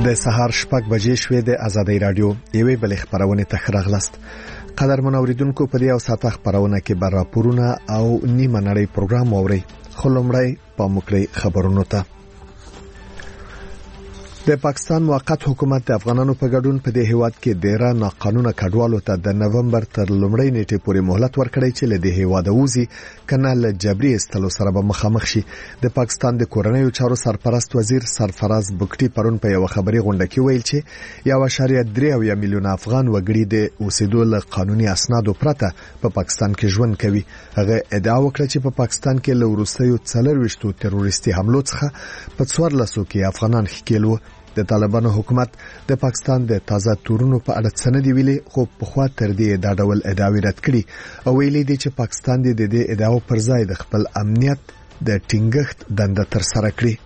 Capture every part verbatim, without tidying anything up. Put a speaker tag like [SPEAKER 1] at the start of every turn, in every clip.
[SPEAKER 1] د سهار شپږ بجې شوې د آزادۍ رادیو یوې بلې خبرونه ته راغلاست. قدرمن اوریدونکو په دې او ساته خبرونه کې بر راپورونه او نیمه نړۍ پروګرام اوري. خلومړی په مکړی خبرونو ته. د پاکستان موقت حکومت د افغانانو په ګډون په دې هیواد کې ډیره ناقانونه کډوالو ته د نومبر تر لومړۍ نیټې پورې مهلت ورکړی چې له دې هیواد وځي کنه له جبري استلو سره به مخامخ شي. د پاکستان د کورنیو چارو سرپرست وزیر سرفراز بګټي پرون په یو خبري غونډه کې ویل چې یو اشاریه درې میلیون افغان وګړي د اوسېدو له قانوني اسنادو پرته په پاکستان کې ژوند کوي. هغه ادعا وکړه چې په پاکستان کې له وروستیو څلرويشتو تروریستي حملو څخه په څوارلسو کې افغانان ښکېلو. د طالبانو حکومت د پاکستان د تازه تورونو په اړه څه نه دی ویلي، خو په خوا تر دې دا ډول ادعاوې رد کړي او ویلي دي چې پاکستان د دې ادعاو پر ځای د خپل امنیت د ټینګښت دنده تر سره کړي.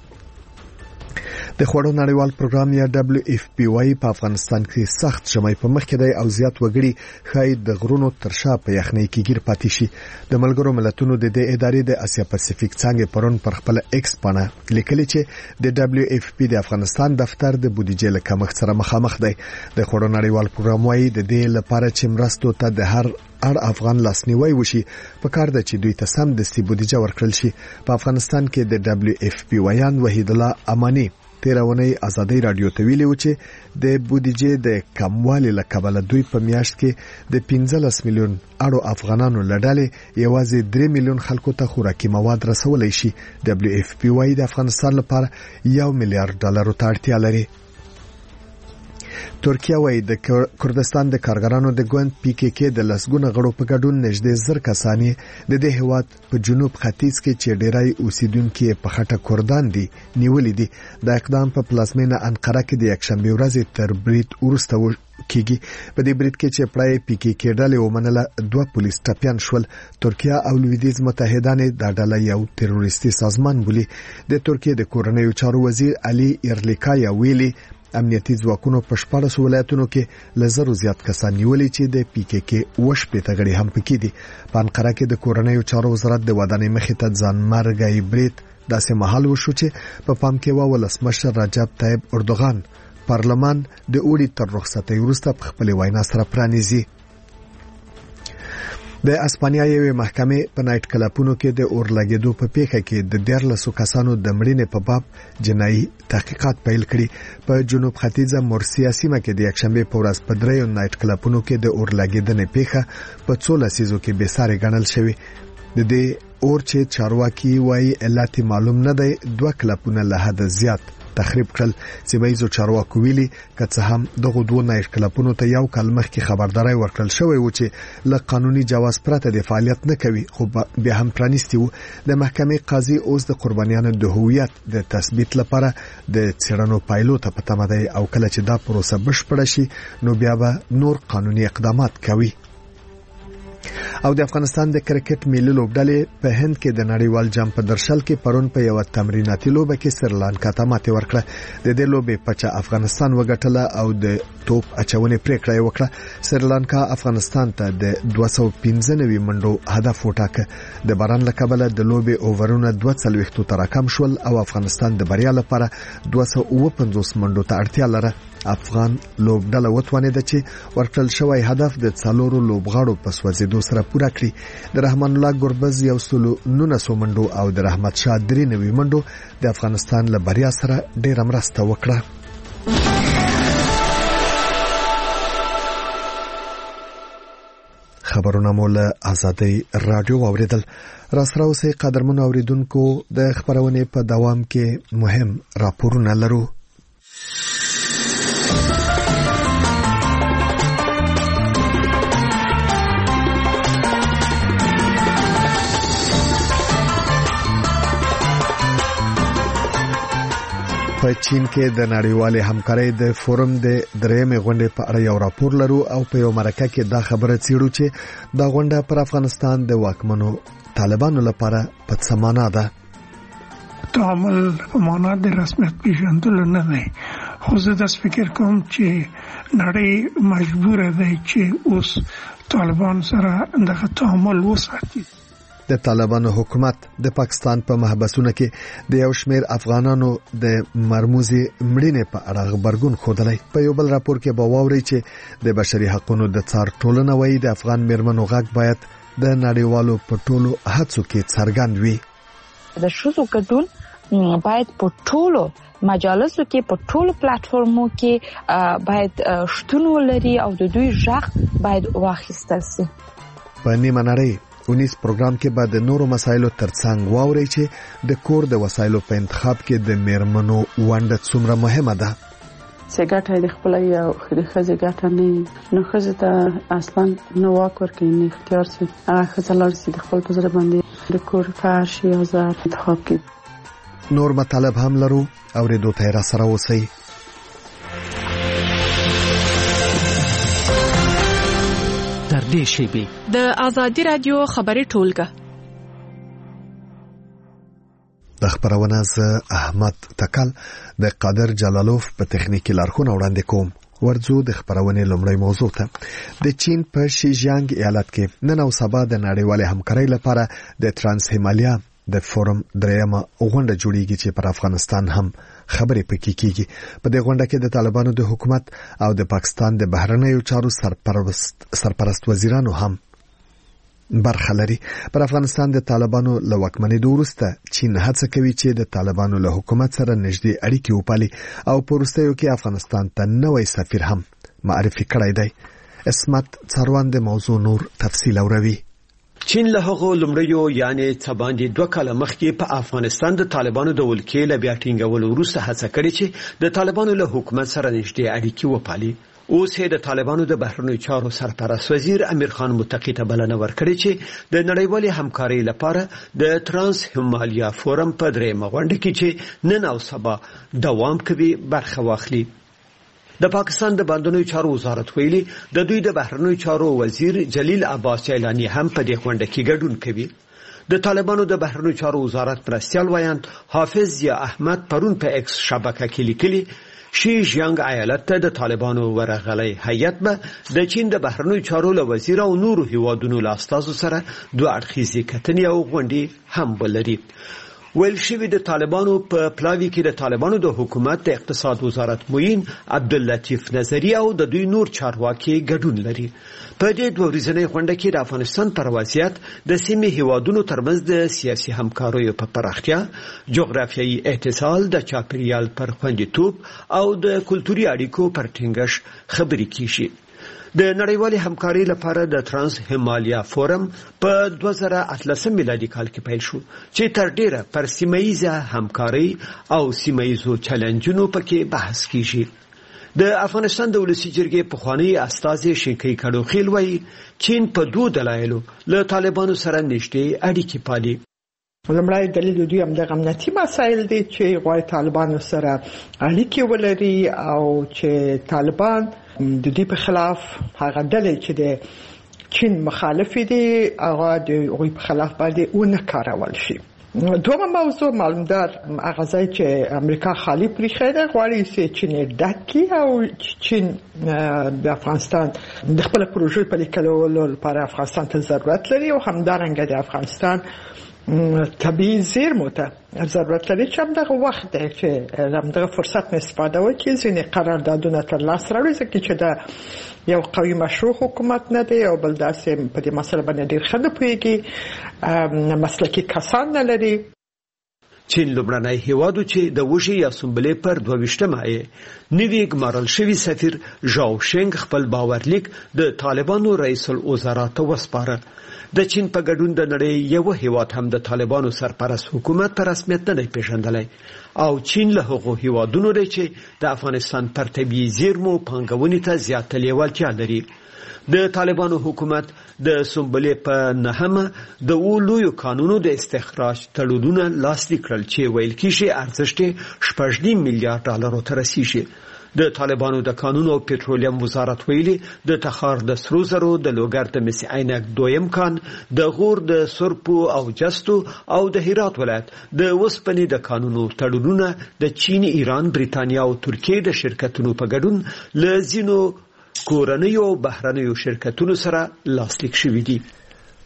[SPEAKER 1] د خوړو نړیوال پروګرام یا دبليو اف پی وايي په افغانستان کې سخت ژمی په مخ کې دی او زیات وګړي خای د غرونو تر شا په یخنۍ کې گیر پاتې شي. د ملګرو ملتونو د دې ادارې د اسیا پاسفیک څنګه پرون پر خپل ایکس پاڼه لیکلي چې د دبليو اف پی د افغانستان دفتر د بودیجې له کمښت سره مخامخ دی. د خوړو نړیوال پروګرام وايي د دې لپاره چې مرستو ته د هر اړ افغان لاسنیوي وشي په کار د چې دوی ته سم د سی بودیجه ورکړل شي. په افغانستان کې د دبليو اف پی ویان وحید الله امانی تیرونی آزادۍ رادیو ته ویلي و چې د بودیجې د کموالي له کبله دوی په میاشت کې د پنځلس میلیون اړو افغانانو لړلې یوازې درې میلیون خلکو ته خوراکي مواد رسولای شي. دبليو اف پی وايي د افغانستان لپاره یو میلیارډ ډالر ته اړتیا لري. ترکیه وايي د کردستان د کارګرانو د ګوند پی کې کې د لسګونه غړو په ګډون نږدې زر کسانی د دې هیواد په جنوب ختیځ کې چې ډیرای اوسیدونکو په خټه کردان دي نیولې دي. د اقدام په پلازمینه انقره کې د یکشنبه ورځې تر برید ورسته کیږي. په دې برید کې چې پړای پی کې کې ډلې ومنله دوه پولیس ټپيان شول. ترکیه او لویدیځ متحدان د ډله یو تروریستي سازمان بولي. د ترکیه د کورنیو چارو وزیر علي ایرلیکایا ویلي امنیتي ځواکونو په شپږ ولایتونو کې لزرو زیات کسان نیولې چې د پی کې کې وش په تګړې هم پکې دي. په انقره کې د کورنیو چارو وزارت د ودانۍ مخې ته ځان مرګي برید داسې محل وشو چې په پام کې و ولسمشر رجب طيب اردوغان پارلمان د اوړي تر رخصتۍ وروسته په خپل وینا سره پرانیزي. د اسپانیا یوې محکمې په نایټ کلبونو کې د اورلګېدو په پیښه کې د دیارلسو کسانو د مړینې په باب جنایي تحقیقات پیل کړي. په جنوب ختیځه مورسیا سیمه کې د یکشنبه په ورځ په دریو نایټ کلبونو کې د اورلګېدنې پیښه په څو لسیزو کې به ساري ګڼل شوی. د دې اور چې چارواکي وايي علت معلوم نه دی، دوه کلبونه له حد زیات تخریب کړل. سیمایزو چارواکو ویلي که څه هم دغه دوه نایټ کلبونو ته یو کال مخکې خبرداري ورکړل شوې و چې له قانوني جواز پرته د فعالیت نه کوي، خو به هم پرانیستي وو. د محکمې قاضي اوس د قربانیانو د هویت د تثبیت لپاره د څېړنو پایلو ته پته مده او کله چې دا پروسه بشپړه شي نو بیا به نور قانوني اقدامات کوي. او د افغانستان د کرکټ ملي لوبډلې په هند کې د نړیوال جام په درشل کې پرون په یو تمریناتي لوبه کې سریلانکا ته ماته ورکړه. د دې لوبې پچا افغانستان وګټله او د توپ اچونې پریکړه وکړه. سریلانکا افغانستان ته د دوه سوه پنځه نوي منډو هدف وټاکه. د باران له کبله د لوبې اوورونه دوه څلوېښت ته راکم شول او افغانستان د بریا لپاره دوه سوه اوه پنځوس منډو ته اړتیا لرله. افغان لوبډله وتوانېده چې ورکړل شوی هدف د څلورو لوبغاړو په سوځېدو سره پوره کړي. د رحمان الله ګربز یو سلو نولس منډو او د رحمت شاه درې نوي منډو د افغانستان له بریا سره ډېره مرسته وکړه. خبرونه مو له آزادۍ رادیو اوریدل. را سره اوسئ قدرمن اوریدونکو، د خبرونې په دوام کې مهم راپورونه لرو. په چین کې د نړیوالې همکارۍ د فورم د درېمې غونډې په اړه یو راپور لرو او په یو مرکه کې دا خبره څېړو چې دا غونډه پر افغانستان د واکمنو طالبانو لپاره په څه معنا ده.
[SPEAKER 2] تعامل په معنا د رسمیت پیژندل نه دی، خو زه داسې فکر کوم چې نړۍ مجبوره ده چې اوس طالبان سره دغه تعامل وساتي.
[SPEAKER 1] د طالبانو حکومت د پاکستان په محبسونو کې د یو شمېر افغانانو د مرموزي مړینې په اړه خبرګون خوده. په یو بل راپور کې به واوري چې د بشري حقوقو د څار ټولنه وایي د افغان میرمنو غږ باید د نړیوالو په ټولو هڅو کې څرګند وي.
[SPEAKER 3] د ښځو ګډون باید په ټولو مجالسو کې په ټولو پلیټفارمو کې باید شتون ولري او د دوی غږ باید واخیستل شي.
[SPEAKER 1] په نیمه نړۍ اونیس پروګرام کې به د نورو مسایلو ترڅنګ واوري چې د کور د وسایلو په انتخاب کې د میرمنو ونډه څومره مهمه ده.
[SPEAKER 4] څنګه د خپل یو خزه ګټه نه نو خزه ته اصلا نو واک ورکړي نه اختیار سي هغه خزه لار سي د خپل پزره باندې د کور فرش یا زار انتخاب کړي.
[SPEAKER 1] نور مطالب هم لرو او ردو ته را سره اوسئ.
[SPEAKER 5] در دې شیبه د ازادي رادیو خبري ټولګه
[SPEAKER 1] د خبرونه ز احمد تکل د قادر جلالوف په تخنیکی لارښوونه وړاندې کوم. ورځو د خبرونه لومړی موضوع ته. د چین په شیجیانګ ایالت کې نن او سبا د نړیوال همکارۍ لپاره د ترانس هیمالیا د فورم درېمه غونډه جوړیږي چې پر افغانستان هم خبرې پکې کیږي. په دې غونډه کې د طالبانو د حکومت او د پاکستان د بهرنیو چارو سرپرست سرپرست وزیرانو هم برخه لري. پر افغانستان د طالبانو له واکمنۍ وروسته چین هڅه کوي چې د طالبانو له حکومت سره نږدې اړیکې وپالي او په وروستیو کې افغانستان ته نوی سفیر هم معرفي کړی دی. اسمت څاروان د موضوع نور تفصیل اوروي.
[SPEAKER 6] چین له هغو لومړیو یعنی څه باندې دوه کاله مخکې په افغانستان د طالبانو د ولکې له بیا ټینګولو وروسته هڅه کړې چې د طالبانو له حکومت سره نږدې اړیکې وپالي. اوس د طالبانو د بهرنیو چارو سرپرست وزیر امیر خان متقی ته بلنه ورکړې چې د نړیوالې همکارۍ لپاره د ترانس هیمالیا فورم په درېمه غونډه کې چې نن او سبا دوام کوي برخه واخلي. د پاکستان د بندونو چارو وزارت ویلي د دوی د بهرنیو چارو وزیر جلیل عباس چیلانی هم په دې غونډه کې ګډون کوي. د طالبانو د بهرنیو چارو وزارت مرستیال وایند حافظ یا احمد پرون په ایکس شبکه کې لیکلي شیجیانګ ایالت ته د طالبانو ورغلي هیئت به د چین د بهرنیو چارو له وزیر او نورو هیوادونو له استازو سره دوه اړخیزې کتنې او غونډې هم ولري. ویل شوی د طالبانو په پلاوی کې د طالبانو د حکومت د اقتصاد وزارت موین عبداللطیف نظری او د دوی نور چارواکي ګډون لري. په دې دوه ورځنۍ غونډه کې د افغانستان پر وضعیت د سیمې هیوادونو ترمنځ د سیاسي همکاریو په پراختیا، جغرافیایي اتصال، د چاپیریال پر خوندیتوب او د کلتوري اړیکو پر ټینګښت خبرې کیږي. د نړیوالې همکارۍ لپاره د ترانس هیمالیا فورم په دوه زره اتلسم میلادي کال کې پیل شو چې تر ډیره پر سیمایي همکارۍ او سیمایي چیلنجونو پکې بحث کیږي. د افغانستان د ولسی جرګې پخوانی استازي شینکی کډوخیل وایي چین په دوه دلایلو له طالبانو سره نږدې اړیکې پالي.
[SPEAKER 7] لومړی دلیل دوی هم د امنیتي مسایل دي چې غواړي طالبانو سره اړیکې ولري او چې طالبان د دې په خلاف هغه ډلې چې د چین مخالف دي هغه د هغوی په خلاف باندې ونه کارول شي. دومره موضوع معلومدار هغه ځای چې امریکا خالی پریښی دی غواړي چې چین ډک کړي او چین د افغانستان د خپل پروژې په لیکلو لپاره افغانستان ته ضرورت لري او همدارنګه د افغانستان طبیعي زیرمو ته ضرورت لري چې همدغه وخت دی چې همدغه فرصت نه استفاده وکړي ځینې قراردادونه ترلاسه راوړي ځکه چې د یو قوي مشروع حکومت نه دی او بل داسې په دې مسله باندې ډېر ښه نه پوهېږي، مسلکي کسان نه لري.
[SPEAKER 6] چین لومړنی هیواد چې د وشي یا سنبلې پر دوه ویشتمه یې نوی ګمارل شوی سفیر ژاو شینګ خپل باورلیک د طالبانو رئیس الوزرا ته وسپاره. د چین په ګډون د نړۍ یو هیواد هم د طالبانو سرپرست حکومت په رسمیت نه پیژندلی او چین له هغو هیوادونو دی چې د افغانستان پر طبیعي زیرمو پانګونې ته زیاته لیوالتیا لري. د طالبانو حکومت د سنبلې په نهمه د اولویو قانونو د استخراج تړونونه لاسلیک کړل چې ویل کېږي ارزښت شپږ نیم میلیارډ ډالرو ته رسیږي. د طالبانو د قانون او پټرولیم وزارت ویلي د تخار د سرو زرو د لوګر د مس عینک دویم کان د غور د سرپو او جستو او د هرات ولایت د وسپنې د قانونو تړونونه د چین، ایران، بریتانیا او ترکیه د شرکتونو په ګډون لزینو کورنیو او بهرنیو شرکتونو سره لاسلیک شوي دي.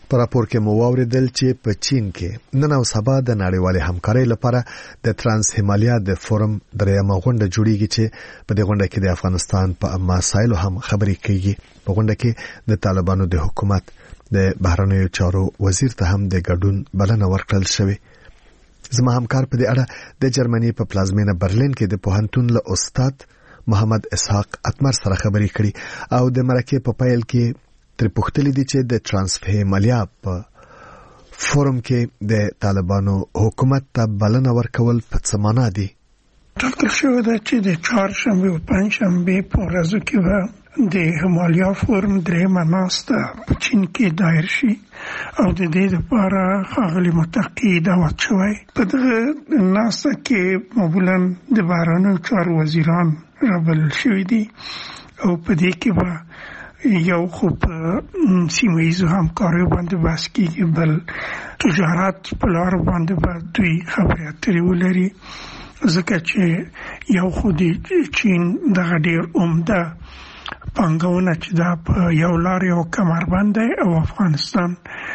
[SPEAKER 1] په راپور کې مو واوریدل چې په چین کې نن او سبا د نړیوالې همکارۍ لپاره د ترانس هیمالیا د فورم درېیمه غونډه جوړیږي چې په دې غونډه کې د افغانستان په مسایلو هم خبرې کیږي. په غونډه کې د طالبانو د حکومت د بهرنیو چارو وزیر ته هم د ګډون بلنه ورکړل شوې. زما همکار په دې اړه د جرمني په پلازمینه برلین کې د پوهنتون له استاد محمد اسحاق اتمر سره خبرې کړي او د مرکه په پیل کې تر پوښتنې دي چې د ترانسفهیمالیا په فورم کې د طالبانو حکومت ته بلنه ورکول په څه معنا دي؟
[SPEAKER 2] ټاکل شوی ده چې د چهارشنبه او پنجشنبه په ورځو کې به د هیمالیا فورم درېیمه ناسته په چین کې دایر شي او د دې لپاره ښاغلي متقي دعوت شوی. په دغه ناسته کې معمولا د بهرنیو چارو وزیران رابلل شوي دي او په دې کې به یو خو په سیمه ییزو همکاریو باندې بحث کیږي، بل تجارت په لار باندې به دوی خبرې اترې ولري، ځکه چې یو خو د چین دغه ډېر عمده پانګونه چې دا په یو لار یو کمربند دی او افغانستان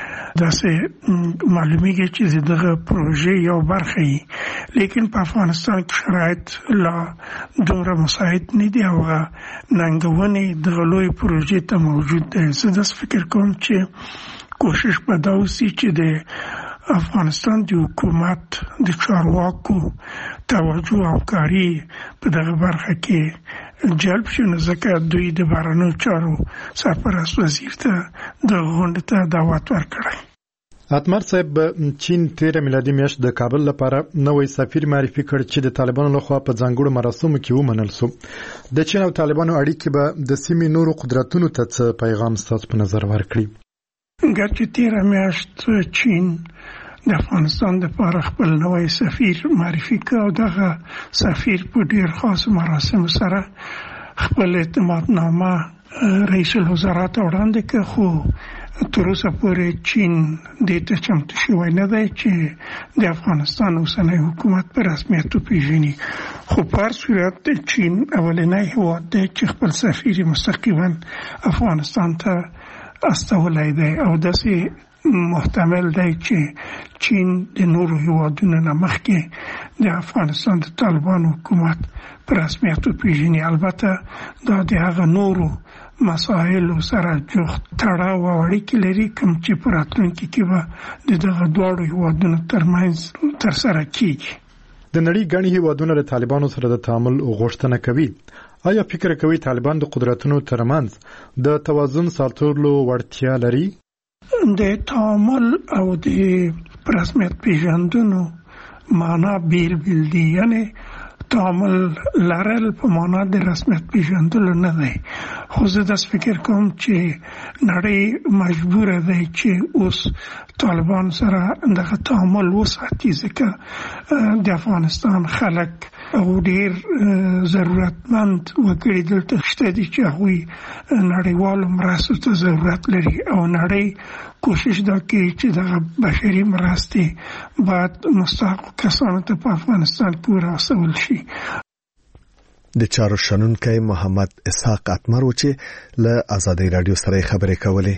[SPEAKER 2] داسې معلومیږي چې دغه پروژې یو برخه یي، لیکن په افغانستان کې شرایط لا دومره مساعد نه دي او ننګونې دغه لوی پروژې ته موجود دی. زه داسې فکر کوم چې کوشش به دا وسي چې د افغانستان د حکومت د چارواکو توجه او کاری په دغه برخه کې جلب شي، نو ځکه دوی د بهرنیو چارو سرپرست وزیر ته د غونډې ته دعوت ورکړی.
[SPEAKER 8] اتمر صاحب، چین تیره میلادي میاشت د کابل لپاره نوې سفیر معرفي کړ چې د طالبانو لخوا په ځانګړو مراسمو کې ومنل شو. د چین او طالبانو اړیکې به د سیمې نورو قدرتونو ته څه پیغام ستاسو په نظر ورکړي؟
[SPEAKER 2] ګرچې تیره میاشت چین د افغانستان لپاره خپل نوې سفیر معرفي کړ او دغه سفیر په ډېر خاص مراسم سره خپل اعتمادنامه رئیس الوزرا ته وړاندې کړ، خو تر اوسه پورې چین دې ته چمتو شوی نه دی چې د افغانستان اوسنی حکومت په رسمیت وپېژني. خو په هر صورت چین اولنی هېواد دی چې خپل سفیر مستقیما افغانستان ته استولی دی او داسې محتمل دی چې چین د نورو هېوادونو نه مخکې د افغانستان د طالبانو حکومت په رسمیت وپېژني. البته دا د هغه نورو مسایلو سره جوخت تړاو او اړیکې لري کوم چې په راتلونکي کې به د دغه دواړو هېوادونو ترمنځ ترسره کیږي.
[SPEAKER 8] د نړۍ ګڼ هېوادونه د طالبانو سره د تعامل غوښتنه کوي. آیا فکر کوي طالبان د قدرتونو ترمنځ د توازن ساتلو وړتیا لري؟
[SPEAKER 2] د تعامل او د رسمیت پیژندنو معنا بیل بیل دي، یعنی تعامل لرل په معنا د رسمیت پیژندلو نه دی، خو زه داسې فکر کوم چې نړۍ مجبوره دی چې اوس طالبان سره دغه تعامل وساتي، ځکه د افغانستان خلک او ډېر ضرورتمند وګړي دلته شته دي چې هغوی نړیوالو مرستو ته ضرورت لري او نړۍ کوشش دا کوي چې دغه بشري مرستې باید مستحقو کسانو ته په افغانستان کې ورسول شي.
[SPEAKER 1] د چارو شنونکی محمد اسحاق اتمر و چې له آزادۍ رادیو سره خبرې کولې.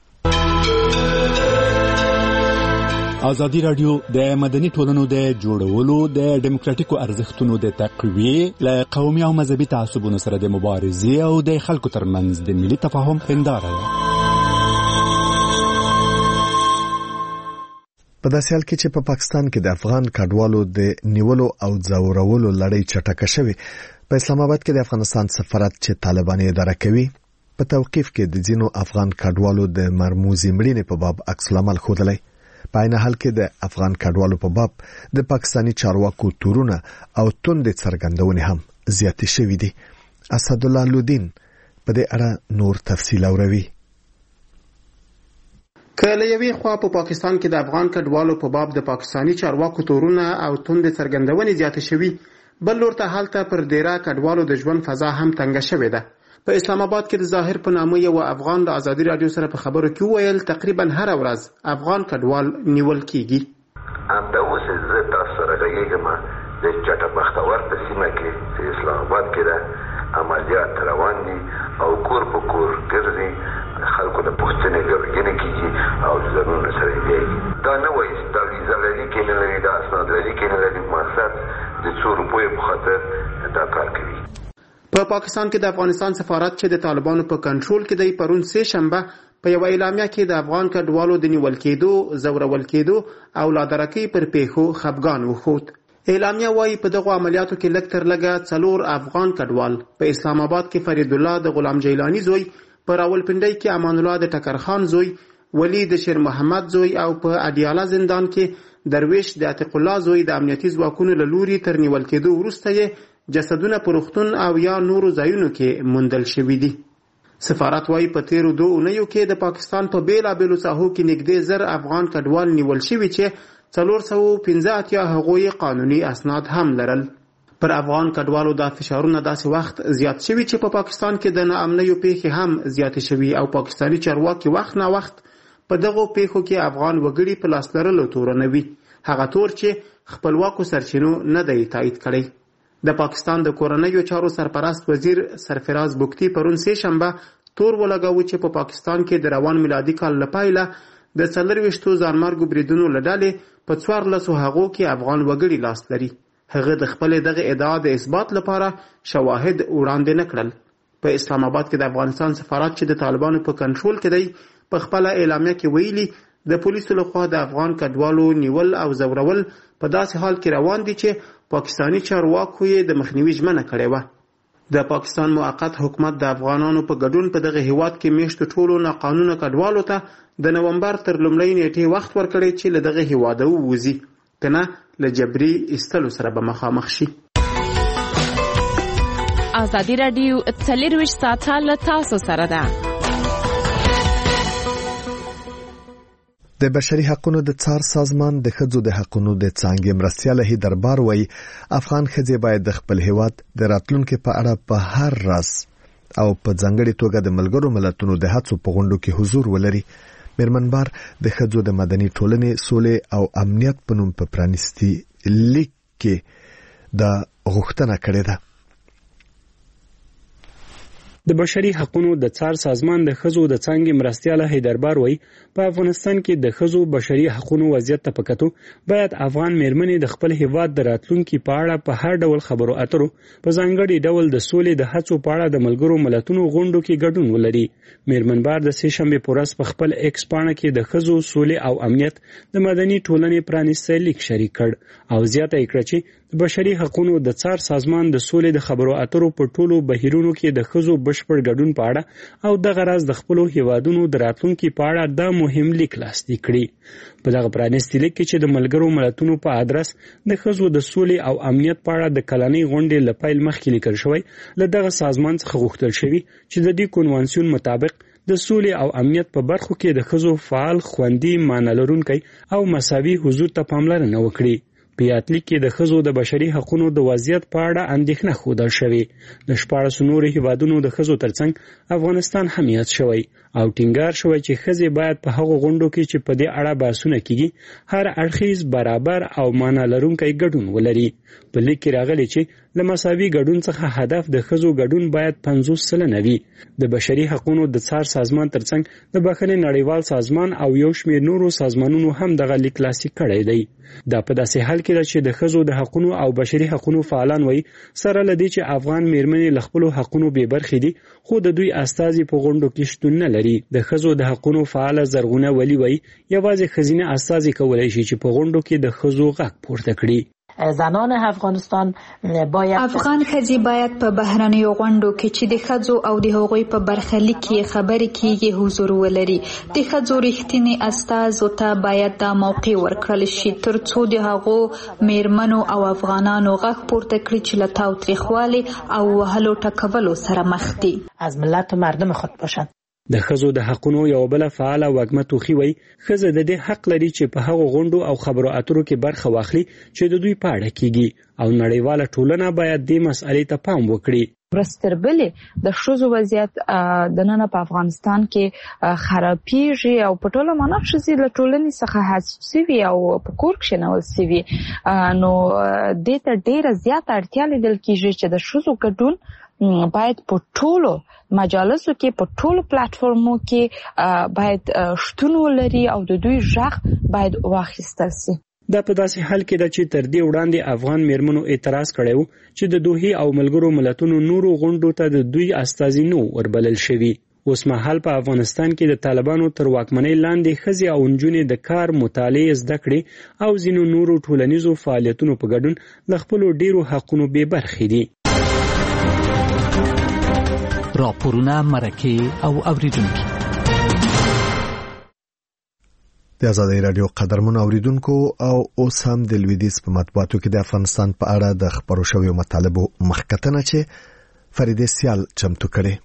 [SPEAKER 9] آزادی رادیو د مدني ټولنو د جوړولو د ډیموکراټیکو ارزښتونو د تقویې له قومي او مذهبي تعصبونو سره د مبارزې او د خلکو ترمنځ د ملي تفاهم هنداره ده.
[SPEAKER 1] په داسې حال کې چې په پاکستان کې د افغان کډوالو د نیولو او ځورولو لړۍ چټکه شوې، په اسلام آباد کې د افغانستان سفارت چې طالبان اداره کوي په توقیف کې د ځینو افغان کډوالو د مرموزي مړینې په باب عکس العمل ښودلی. په عین حال کې د افغان کډوالو په باب د پاکستاني چارواکو تورونه او توندې څرګندونې هم زیاتې شوې دي. اسدالله لودین په دې اړه نور تفصیل اوروي.
[SPEAKER 10] که له یوې خوا په پاکستان کې د افغان کډوالو په باب د پاکستاني چارواکو تورونه او توندې څرګندونې زیاتې شوي، بل لور ته هلته پر ډیره کډوالو د ژوند فضا هم تنګه شوې ده. په اسلام آباد کې د ظاهر په نامه یو افغان د آزادي رادیو سره په خبرو کې وویل تقریبا هر ورځ افغان کډوال نیول کیږي.
[SPEAKER 11] همدا اوس زه تاسو سره غږیږم د چټه بختور په سیمه کې چې اسلام آباد کې ده عملیات روان دي او کور په کور ګرځي، خلکو د پوښتنې ګرځنه کیږي او زموږ نه وایي دا ویزه لري کې نه لري دا اسناد لري کې نه لري مقصد د څو روپیو په خاطر دا کار کوي.
[SPEAKER 10] په پا پاکستان کې د افغانستان سفارت چې د طالبانو په کنټرول کې دی پرون سه شنبه په یو اعلامیه کې د افغان کډوالو د نیول کېدو، زورول کېدو او لادرکۍ پر پیښو خفګان وښود. اعلامیه وايي په دغه عملیاتو کې لږ تر لږه څلور افغان کډوال په اسلام آباد کې فرید الله د غلام جیلانی زوی، په راولپنډۍ کې امان الله د ټکر خان زوی، ولی د شیر محمد زوی او په اډیاله زندان کې درویش د عتیق الله زوی د امنیتي ځواکونو له لوري تر نیول کېدو وروسته یې جسدونه په روغتون او یا نورو ځایونو کې موندل شوي دي. سفارت وايي په تیرو دوه اونیو کې د پاکستان په بیلابیلو ساحو کې نږدې زر افغان کډوال نیول شوي چې څلور سوه پنځه اتیا هغوی قانوني اسناد هم لرل. پر افغان کډوالو دا فشارونه داسې وخت زیات شوي چې په پاکستان کې د ناامنیو پیښې هم زیاتې شوي او پاکستاني چارواکي وخت نه وخت په دغو پیښو کې افغان وګړي په لاس لرلو تورنوي، هغه تور چې خپلواکو سرچینو نه دی تایید کړی. د پاکستان د کورنیو چارو سرپرست وزیر سرفراز بوکتی پرون سه شنبه تور ولګاوه چې په پاکستان کې د روان میلادي کال له پیله د څلرویشتو ځانمرګو بریدونو له ډلې په څوارلسو هغو کې افغان وګړي لاس لري. هغه د خپلې دغه ادعا د اثبات لپاره شواهد وړاندې نه کړل. په اسلام آباد کې د افغانستان سفارت چې د طالبانو په کنټرول کې دی په خپله اعلامیه کې ویلي د پولیسو لخوا د افغان کډوالو نیول او زورول په داسې حال کې روان دي چې پاکستاني چارواکو یې د مخنیوي ژمنه کړې وه. د پاکستان موقت حکومت د افغانانو په ګډون په دغه هیواد کې میشتو ټولو ناقانونه کډوالو ته د نومبر تر لومړۍ نیټې وخت ورکړی چې له دغه هیواده ووځي، که نه له جبري ایستلو سره به مخامخ شي.
[SPEAKER 5] ازادي راډیو څلرویشت ساعته له تاسو سره ده.
[SPEAKER 1] د بشري حقوقو د څار سازمان د ښځو د حقوقو د څانګې مرستیاله دربار وایي افغان ښځې باید د خپل هیواد د راتلونکو په اړه په هر راز او په ځانګړي توګه د ملګرو ملتونو د هڅو په غونډو کې حضور ولري. میرمنبار د ښځو د مدني ټولنې سولې او امنیت په نوم په پرانیستي لیک کې د غوښتنه کړې ده.
[SPEAKER 12] د بشري حقوقو د څار سازمان د ښځو د څانګې مرستیاله هیدربار وایي په افغانستان کې د ښځو بشري حقوقو وضعیت ته پکتو باید افغان میرمنې د خپل هیواد د راتلونکي په اړه په هر ډول خبرو اترو په ځانګړي ډول د سولې د هڅو په اړه د ملګرو ملتونو غونډو کې ګډون ولري. میرمنبار د سه شنبې په ورځ په خپل ایکس پاڼه کې د ښځو سولې او امنیت د مدني ټولنې پرانیستی لیک شریک کړ او زیاته کړه چې د بشري حقوقو د څار سازمان د سولې د خبرو اترو په ټولو بهیرونو کې د ښځو بشپړ ګډون په اړه او دغه راز د خپل هیوادونو د راتلونکي په اړه د مهم لیک لاسلیک کړي. په دغه پرانیستي لیک کې چې د ملګرو ملتونو په ادرس د ښځو د سولې او امنیت په اړه د کلنۍ غونډې له پیل مخکې لیکل شوی، له دغه سازمان څخه غوښتل شوی چې د دې کنوانسیون مطابق د سولې او امنیت په برخو کې د ښځو فعال، خوندي، معنی لرونکی او مساوي حضور ته پاملرنه وکړي. په یاتلیک کې د ښځو د بشري حقوقو د وضعیت په اړه اندېښنه ښودل شوې. د شپاړسو نورو هیوادونو د ښځو ترڅنګ افغانستان هم یاد شوی او ټینګار شوی چې ښځې باید په هغو غونډو کې چې په دې اړه بحثونه کیږي هر اړخیز، برابر او معنی لرونکی ګډون ولري. په لیک کې راغلی چې له مساوي ګډون څخه هدف د ښځو ګډون باید پنځوس سلنه وي. د بشري حقوقو د څار سازمان ترڅنګ د بخښنې نړیوال سازمان او یو شمېر نورو سازمانونو هم دغه لیک لاسلیک کړی دی. دا په داسې حال کې ده چې د ښځو د حقوقو او بشري حقوقو فعالان وایي سره لدی چې افغان میرمنې له خپل حقوقو بې برخې دي، خو د دوی استازي په غونډو کې شتون نه لري. د ښځو د حقوقو فعال زرغونه ولی وایي یوازې ښځینه استازي کولای شي چې په غونډو کې د ښځو غږ پورته کړي.
[SPEAKER 13] زنان افغانستان باید
[SPEAKER 14] افغان ښځې باید په بهرنیو غونډو کې چې د ښځو او د هغوی په برخلیک کې خبرې کیږي حضور ولري. د ښځو رښتینی استازو ته باید دا موقع ورکړل شي ترڅو د هغو میرمنو او افغانانو غږ پورته کړي چې له تاوتریخوالي او وهلو ټکولو سره مخ دي.
[SPEAKER 13] از ملت و مردم خود باشند.
[SPEAKER 12] د ښځو د حقوقو یو بل فعاله وګمه توخی وای ښځه د دې حق لري چې په هغو غونډو او خبرو اترو کې برخه واخلي چې د دوی په اړه کیږي او نړیواله ټولنه باید دې مسئلې ته پام وکړي.
[SPEAKER 3] برستربلې د ښځو وضعیت د نن په افغانستان کې خرابېږي او په ټوله معنا ښځې له ټولنې څخه حذف شوي او په کور کښېنول شوي، نو دې ته ډېره زیاته اړتیا لیدل کېږي چې د ښځو ګډون باید په ټولو مجالسو کې په ټولو پلیټفارمو کې باید شتون ولري او د دوی ژغ باید واخیستل شي.
[SPEAKER 12] دا په داسې حال کې ده چې تر دې وړاندې افغان میرمنو اعتراض کړی و چې د دوحې او ملګرو ملتونو نورو غونډو ته د دوی استازي نو وربلل شوي. اوس مهال په افغانستان کې د طالبانو تر واکمنۍ لاندې ښځې او نجونې د کار، مطالعې، زده کړې او ځینو نورو ټولنیزو فعالیتونو په ګډون له خپلو ډیرو حقونو بې برخې دي.
[SPEAKER 15] راپورونه، مرکې او اوریدونکي
[SPEAKER 1] د آزادۍ رادیو قدرمن اوریدونکو او اوس هم د لویدیځ په مطبوعاتو کې د افغانستان په اړه د خبرو شویو مطالبو مخکتنه چې فریده سیال چمتو کړي.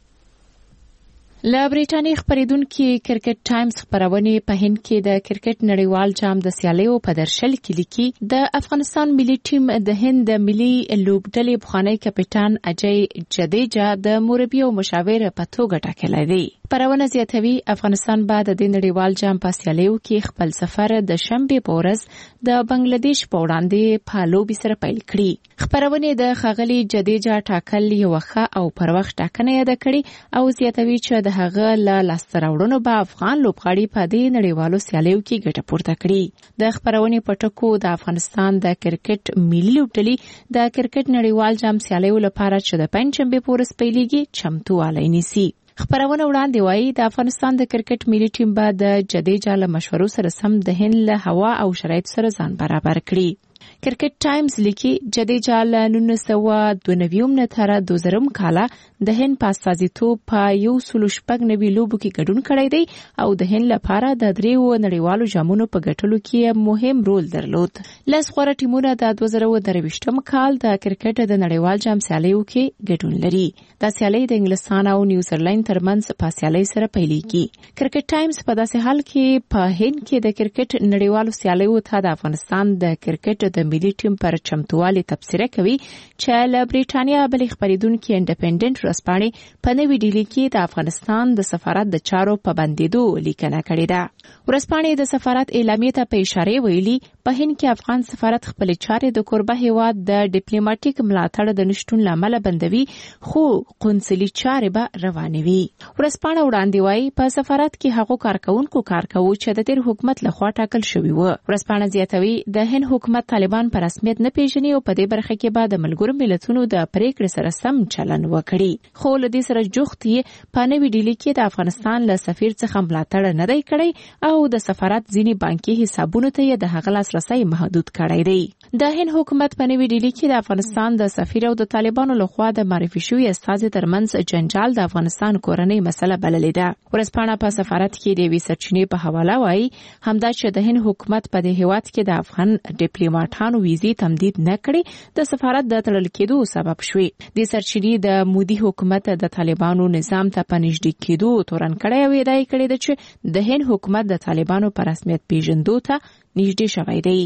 [SPEAKER 5] له بریټانیې خبرېدونکي کرکټ ټایمز خبرونه په هند کې د کرکټ نړیوال جام د سیالیو په درشل کې لیکي د افغانستان ملي ټیم د هند د ملي لوبډلې بخوانی کپټان اجي جدیجا د مربي او مشاور په توګه ټاکلی دی. خبرونه زیاتوي افغانستان بعد د نړیوال جام په سیالیو کې خپل سفر د شنبه په ورځ د بنگلاديش په وړاندې په لوبي سره پیل کړي. خبرونه د خغلی جدیجا ټاکل یو ښه او پر وخت ټاکنه یاد کړي او زیاتوي چې د هغه له لاستراوړنو به افغان لوبغاړي په دې نړیوالو سیالیو کې ګټه پورته کړي. د خبرونه په ټکو د افغانستان د کرکټ ملي لوبډلې د کرکټ نړیوال جام سیالیو لپاره چې د پنځشنبه په ورځ پیلېږي چمتووالی نیسي. خبرونه وړاندې وایي د افغانستان د کرکټ ملي ټیم به د جدیجا له مشورو سره سم د هند له هوا او شرایطو سره ځان برابر کړي. کرکټ ټایمز لیکي جدیجا له نولس سوه دوه نوي نه تر دوه زره کاله د هند په استازیتوب په یو سل شپږ نوي لوبو کې ګډون کړی دی او د هند لپاره د دریو نړیوالو جامونو په ګټلو کې مهم رول درلود. لس غوره ټیمونه د دوه زره درویشتم کال د کرکټ د نړیوال جام سیالیو کې ګډون لري. دا سیالي د انګلستان او نیوزیلند ترمنځ په سیالي سره پیلېږي. کرکټ ټایمز په داسې حال کې په هند کې د کرکټ نړیوالو سیالیو ته د افغانستان د کرکټ د ملي ټیم پر چمتووالي تبصره کوي چې له بریټانیا بل خبرېدونکي انډیپندنت ورځپاڼې په نوې ډیلي کې د افغانستان د سفارت د چارو په بندیدو لیکنه کړې ده. ورځپاڼې د سفارت اعلامیې ته په اشاره ویلي په هند کې افغان سفارت خپل چارې د کوربه هیواد د ډیپلوماټیک ملاتړ د نشټون لامل بندوي خو قونسلي چارې به روانوي. ورځپاڼه وړاندې وایي په سفارت کې هغو کارکونکو کار کوي چې د تیر حکومت لخوا ټاکل شوی و. ورځپاڼه زیاتوي د هند حکومت طالبان په رسمیت نه پیژني او په دې برخه کې به د ملګرو ملتونو د پریکړې سره سم چلن وکړي. خو له دې سره جوخت یې په نوې ډیلي کې د افغانستان له سفیر څخه ملاتړ نه دی کړی او د سفارت ځینې بانکي حسابونو ته یې د هغه لاسرسی محدود کړی دی. د هند حکومت په نوې ډیلي کې د افغانستان د سفیر او د طالبانو لخوا د معرفي شوی استازي ترمنځ جنجال د افغانستان کورنۍ مسله بللې ده. ورځپاڼه په سفارت کې د یوې سرچینې په حواله وایي همدا چې د هند حکومت په دې هیواد کې د افغان ډیپلوماټانو ویزې تمدید نه کړي د سفارت د تړل کېدو سبب شوي. د سرچینې د مودي حکومت د طالبانو نظام ته په نږدې کېدو تورن کړی او ادعا کړې ده چې د هند حکومت د طالبانو په رسمیت پیژندو ته نږدې شوی دی.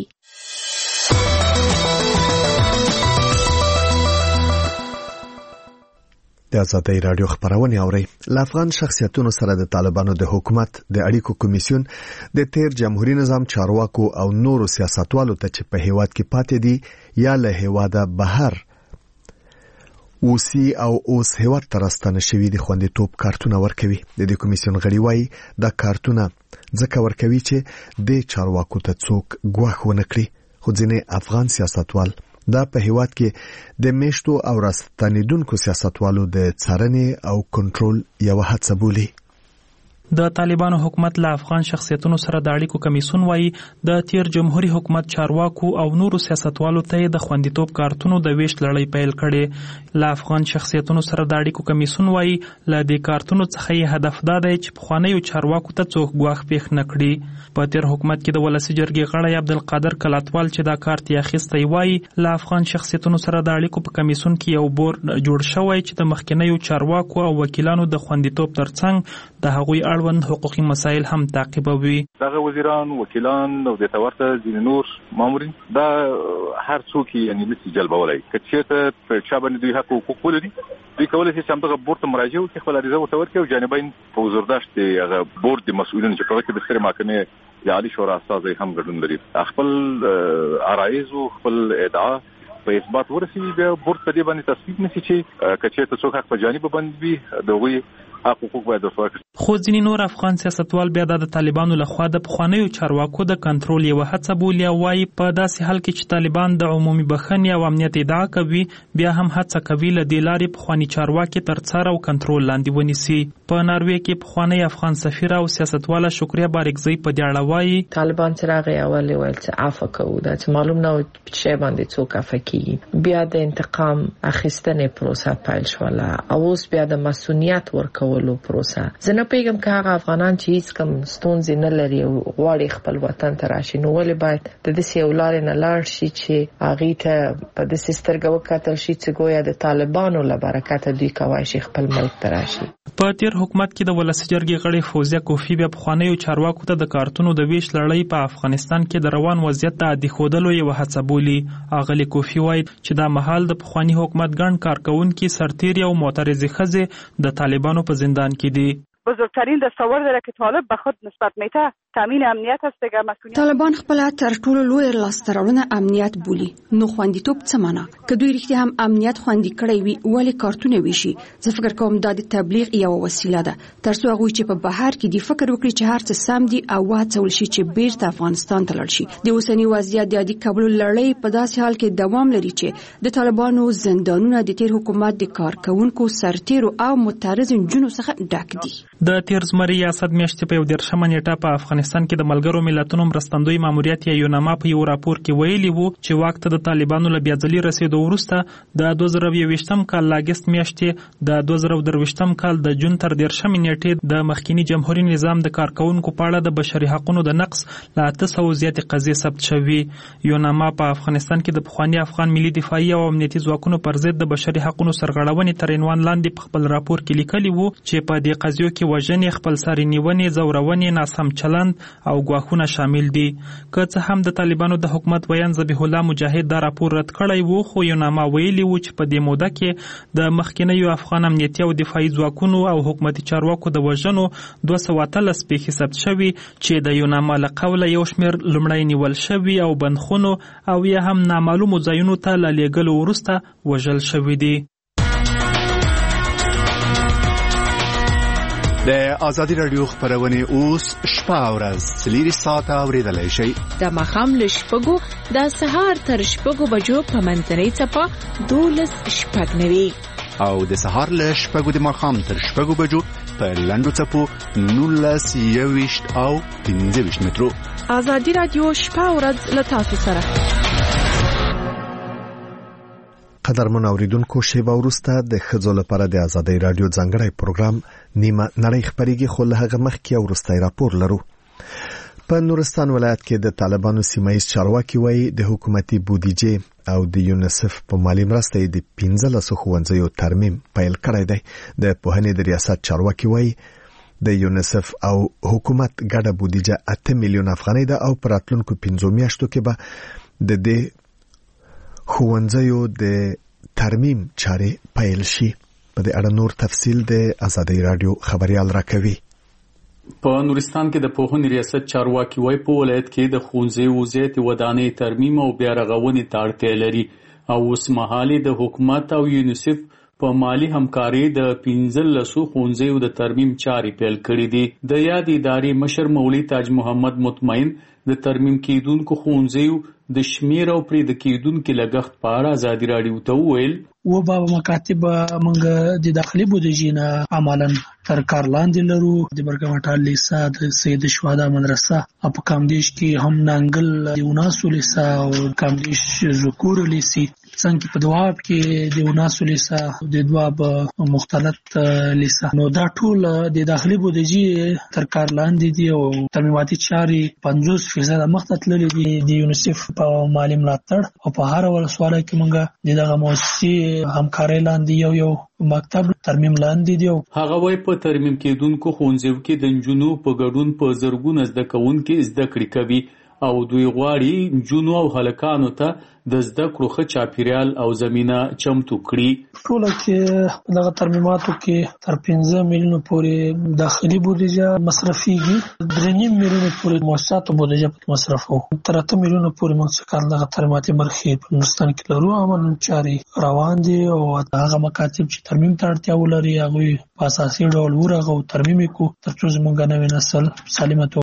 [SPEAKER 1] د آزادۍ رادیو خبرونه اوري. ل افغان شخصیتونو سره د طالبانو د حکومت د اړیکو کمیسیون د تیر جمهوریت نظام چارواکو او نورو سیاستوالو ته چې په هیواد کې پاتې دي یا له هیواده بهر اوسي او اوس هیواد ترستانه شوی د خوندیتوب کارتونه ورکوي. د دې کمیسیون غړي وایي دا کارتونه ځکه ورکوي چې د چارواکو ته څوک ګواښ ونه کړي. خو ځینې افغان سیاستوال دا په هیواد کې د میشتو او راستنیدونکو سیاستوالو د څارنې او کنټرول یو هڅه بولي.
[SPEAKER 16] د طالبانو حکومت له افغان شخصیتونو سره د اړیکو کمیسیون وایي د تیر جمهوریت حکومت چارواکو او نورو سیاستوالو ته د خوندیتوب کارتونو د ویش لړۍ پیل کړي. له افغان شخصیتونو سره د اړیکو کمیسیون وایي له دې کارتونو څخه یې هدف دا دی چې پخوانیو چارواکو ته څوک ګواښ پیښ نه کړي. په تیر حکومت کې د ولسی جرګې غړی عبدالقادر کلاتوال چې دا کارت یې اخیستی وایي له افغان شخصیتونو سره د اړیکو په کمیسیون کې یو بورډ جوړ شوی چې د مخکینیو چارواکو او وکیلانو د خوندیتوب ترڅنګ د هغوی اړوند حقوقي مسایل هم تعقیبوي.
[SPEAKER 17] دغه وزیران، وکیلان او د تورته ځینې نور مامورین دا هر څوک یعنی نشي جلبولای. که چېرته په چا باندې دوی حق حقوق ولري دوی کولی شي چې همدغه بورډ ته مراجعه وکړي، خپل عریضه ورته ورکړي او جانبین په حضورداشت هغه بورډ د مسؤلینو چې په هغه کې د سترې محکمې د عالي شورا استازی هم ګډون لري، خپل عرایض او خپل ادعا په اثبات ورسي بیا بورډ په دې باندې تصویب نشي چې کچې ته څوک حق په جانب باندې وي دوی حقوق باید ورکړي.
[SPEAKER 16] خو ځینې نور افغان سیاستوال بیا د طالبانو لخوا د پخوانیو چارواکو د کنټرول یو هڅه بولي او وايي په داسې حال کې چې طالبان د عمومي بخښنې او امنیت ادعا کوي بیا هم هڅه کوي له دې لارې پخواني چارواکي تر څار او کنټرول لاندې ونیسي. په ناروې کې پخوانی افغان سفیر او سیاستواله شکریا بارکزی په دې اړه وايي
[SPEAKER 18] طالبان چې راغی اول ویل چې عفو کوو دا چې معلوم نه و چې باندې څوک عفو کوي بیا د انتقام اخیستنې پروسه پیل شوله او اوس بیا د مسؤلیت ورکولو پروسه. زه نه پوهیږم که هغه افغانان چې هیڅ کوم ستونزې نه لري او غواړي خپل وطن ته راشي نو ولې باید د داسې یو لارې نه لاړ شي چې هغې ته په داسې سترګه وکتل شي چې ګویا د طالبانو له برکته دوی کولی شي خپل ملک ته راشي.
[SPEAKER 16] په تیر حکومت کې د ولسي جرګې غړي فوزیه کوفی بیا پخوانیو چارواکو ته د کارتونو د ویش لړۍ په افغانستان کې د روان وضعیت ته عادي ښودلو یوه هڅه بولي. اغلې کوفی وایي چې دا مهال د پخواني حکومت ګڼ کارکوونکي سرتیري او معترضې ښځې د طالبانو په زندان کې دي.
[SPEAKER 19] بزرگترین دستاورد را که طالب به خود نسبت میده تامین امنیت است دیگه مسئولیت.
[SPEAKER 20] طالبان خپل تر ټولو لوی لاسته راوړنه امنیت بولي. نو خوندیتوب څه معنا؟ که دوی رښتیا هم امنیت خوندي کړی وي ولې کارتونه ویشي؟ زه فکر کوم دا د تبلیغ یو وسیله ده ترڅو هغوی چې په بهر کې دی فکر وکړي چې هر څه سم دي او وهڅول شي چې بیرته افغانستان ته لاړ شي. د اوسني وضعیت د عادي کولو لړۍ په داسې حال کې دوام لري چې د طالبانو زندانونه د تیر حکومت د کارکونکو سرتیرو او معترض نجونو څخه ډک دي.
[SPEAKER 16] د تیر زمري ریاست میاشتې په یو دیرشمه نیټه په افغانستان کې د ملګرو ملتونو مرستندوی ماموریت یا یوناما په یو راپور کې ویلي وو چې واک ته د طالبانو له بیاځلي رسیدو وروسته د دوه زره یوویشتم کال لاګست میاشتې د دوه زره درویشتم کال د جون تر دیرشمې نیټې د مخکینی جمهوریت نظام د کارکونکو په اړه د بشري حقوقو د نقض له اته سوه زیاتې قضیې ثبت شوې. یوناما په افغانستان کې د پخواني افغان ملي دفاعي او امنیتي ځواکونو پر ضد د بشري حقوقو سرغړونې تر عنوان لاندې په خپل راپور کې لیکلي وو چې په دې قضیو کې وژنې خپلسري نیونې زورونې ناسم چلند او ګواښونه شامل دي. که څه هم د طالبانو د حکومت ویان ذبیح الله مجاهد دا راپور رد کړی وو خو یوناما ویلي وو چې په دې موده کې د مخکینیو افغان امنیتي او دفاعي ځواکونو او حکومتي چارواکو د وژنو دوه سوه اتلس پیښې ثبت شوي چې د یوناما له قوله یو شمېر لومړی نیول شوي او بندخونو او یا هم نامعلومو ځایونو ته له لېږلو وروسته وژل شوي دي.
[SPEAKER 9] د ازادي رادیو خبرونه اوس شپه او ورځ څلور ساعته اوریدلای شئ.
[SPEAKER 5] د ماښام له شپږو د سهار تر شپږو بجو په منځنۍ څپه دولس شپږ نوي
[SPEAKER 9] او د سهار له شپږو د ماښام تر شپږو بجو په لنډو څپو نولس یوویشت او پنځه ویشت مترو.
[SPEAKER 5] ازادي رادیو شپه او ورځ له تاسو سره.
[SPEAKER 1] قدرمن اوریدونکو شیبه وروسته د ښځو لپاره د ازادۍ رادیو ځانګړی پروګرام نیمه نړۍ خبرېږي خو له هغه مخکې وروستی راپور لرو. په نورستان ولایت کې د طالبانو سیمایي چارواکي وایي د حکومتي بودیجې او د یونیسف په مالی مرسته د پنځلس ښوونځیو ترمیم پیل کړی دی. د پوهنې د ریاست چارواکي وایي د یونیسف او حکومت ګډه بودیجه اته میلیون افغانۍ ده او په راتلونکو پنځو میاشتو کې به د دې ښوونځیو د ترمیم چارې پیل شي. په دې اړه نور تفصیل د ازادۍ رادیو خبريال راکوي.
[SPEAKER 21] په نورستان کې د پوهنې ریاست چارواکي وایي په ولایت کې د ښوونځیو زیاتې ودانۍ ترمیم او بیا رغونې ته اړتیا لري او اوس مهال د حکومت او یونیسف په مالی همکاري د پنځلسو ښوونځیو د ترمیم چارې پیل کړې دي. د یاد ادارې مشر مولوي تاج محمد مطمئن د ترمیم کېدونکو ښوونځیو د شمیر او پرې د کېدونکو لګښت په اړه ازادي رادیو ته وویل
[SPEAKER 22] و باب مکاتب منګه د داخلي بودیجې نه عملاً تر کار لاندې لرو. د برګمټال لیسا د سید شهدا مدرسه په کامدیش کې هم نانګل د وناسو لیسا او کامدیش ذکور لیسي څنګه په دواب کې د وناسو لیسا د دواب مختلط لیسا نو دا ټول د داخلي بودیجې تر کار لاندې دي او ترمیماتي چارې پنځوس فیصد مخته تللي دي. د یونیسف په مالی ملاتړ او په هر ولسواله کې موږ دغه موسسې همکاري لاندې یو یو مکتب ترمیم لاندې دی.
[SPEAKER 21] هغه وایي په ترمیم کېدونکو ښوونځیو کې د نجونو په ګډون په زرګونه زده کوونکي زده کړې کوي او دوی غواړي جنو او هلکانو ته د زده کړو ښه چاپیریال او زمينه چمتو کړي.
[SPEAKER 22] ټوله کې دغه ترمیماتو کې تر پنځه میلیونه پورې داخلي بودیجه مصرفيږي، درې نیم میلیونه پورې مؤسساتو بودیجه مصرفو، تر اته میلیونه پورې موږ کار دغه ترمیماتي برخې په هندستان کې لرو. عملاً چارې روان دي او هغه مکاتب چې ترمیم ته اړتیا ولري هغه په اساسي ډول ورغه او ترمیم کو ترڅو زموږ نوې نسل سالمه